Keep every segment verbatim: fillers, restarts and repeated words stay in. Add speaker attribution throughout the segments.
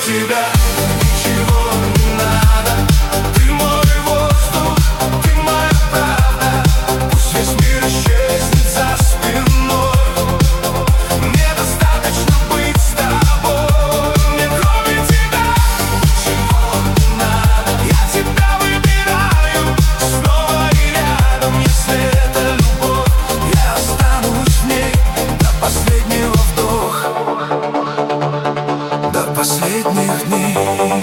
Speaker 1: тебя ничего не надо. Ты мой воздух, ты моя правда. Пусть весь мир исчезнет за спиной. Мне достаточно быть с тобой. Мне кроме тебя ничего не надо. Я тебя выбираю снова и рядом. Если это любовь, я останусь в ней до последнего вдоха, до последних дней.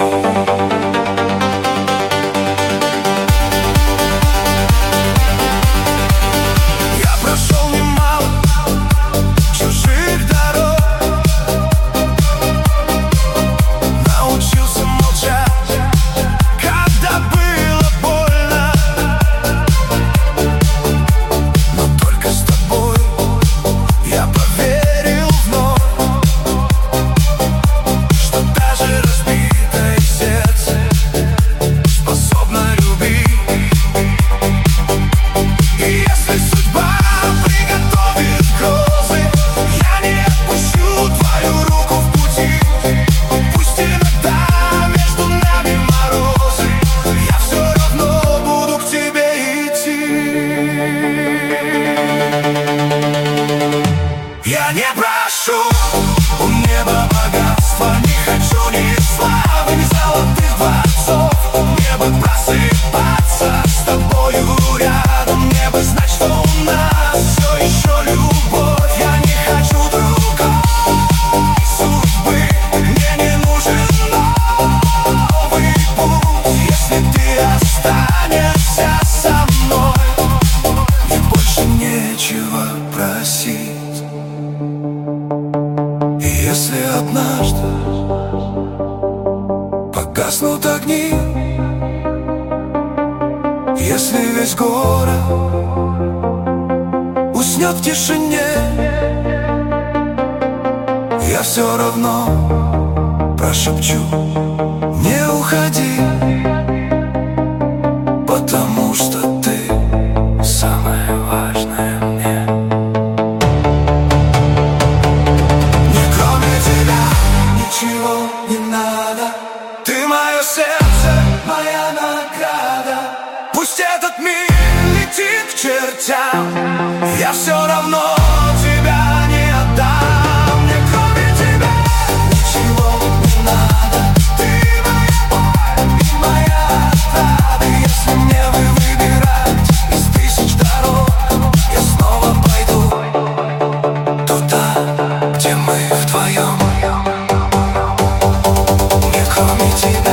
Speaker 1: Я прошел немало чужих дорог, научился молчать, когда было больно. Но только с тобой я поверил вновь, что даже разбитое сердце способно любить. И если судьба приготовит грозы, я не отпущу твою руку в пути. Пусть иногда между нами морозы, я все равно буду к тебе идти. Я не прошу у неба богатства, не хочу ни славы, ни золотых дворцов. Мне бы просыпаться с тобою рядом, мне бы знать, что у нас все еще любовь. Я не хочу другой судьбы, мне не нужен новый путь. Если ты останешься со мной, мне больше нечего просить. И если однажды погаснут огни, если весь город уснет в тишине, я все равно прошепчу: не уходи, потому что ты самое важное мне. Мне кроме тебя ничего не надо. Ты мое сердце, моя награда. Пусть этот мир летит к чертям, я все равно тебя не отдам. Мне кроме тебя ничего не надо. Ты моя боль и моя отрада. Если мне вы выбирать из тысяч дорог, я снова пойду туда, где мы вдвоем. Мне кроме тебя